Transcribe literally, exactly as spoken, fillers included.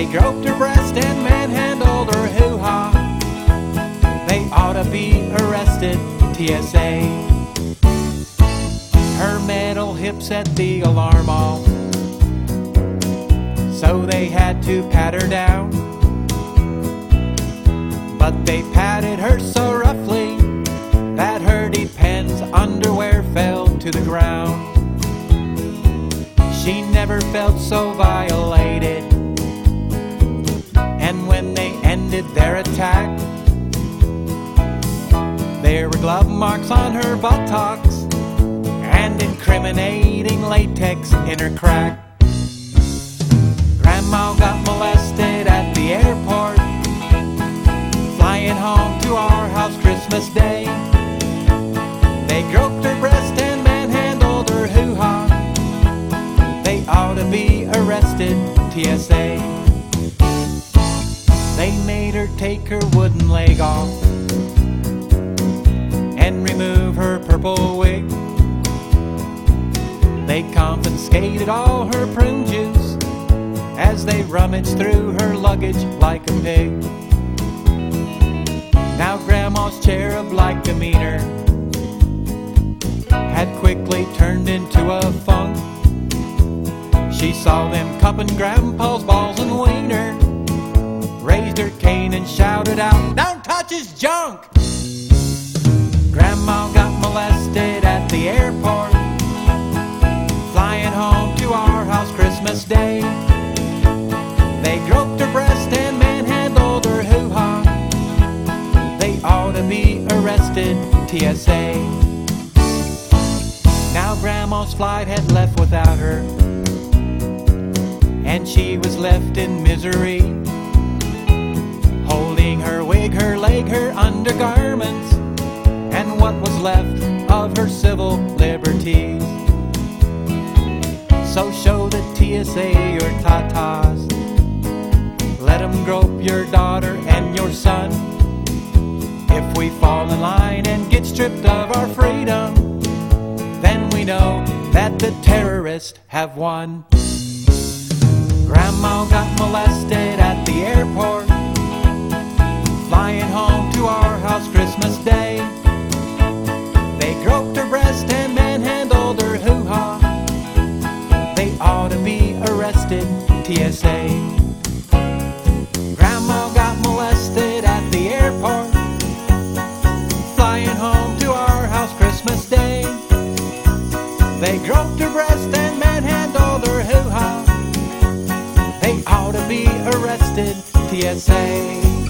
They groped her breast and manhandled her hoo-ha. They ought to be arrested, T S A. Her metal hips set the alarm off, so they had to pat her down. But they patted her so roughly that her Depends underwear fell to the ground. She never felt so violated. And when they ended their attack, there were glove marks on her buttocks and incriminating latex in her crack. Grandma got molested at the airport, flying home to our house Christmas Day. They groped her breast and manhandled her hoo-ha. They ought to be arrested, T S A. They made her take her wooden leg off and remove her purple wig. They confiscated all her prune juice as they rummaged through her luggage like a pig. Now Grandma's cherub-like demeanor had quickly turned into a funk. She saw them cupping Grandpa's balls and wiener, raised her cane and shouted out, "Don't touch his junk!" Grandma got molested at the airport, flying home to our house Christmas Day. They groped her breast and manhandled her hoo-ha. They ought to be arrested, T S A. Now Grandma's flight had left without her, and she was left in misery, holding her wig, her leg, her undergarments, and what was left of her civil liberties. So show the T S A your tatas. Let them grope your daughter and your son. If we fall in line and get stripped of our freedom, then we know that the terrorists have won. Grandma got molested at the airport, flying home to our house Christmas Day. They groped her breast and manhandled her hoo-ha. They ought to be arrested, T S A. Grandma got molested at the airport, flying home to our house Christmas Day. They groped her breast and manhandled her hoo-ha. They ought to be arrested, T S A.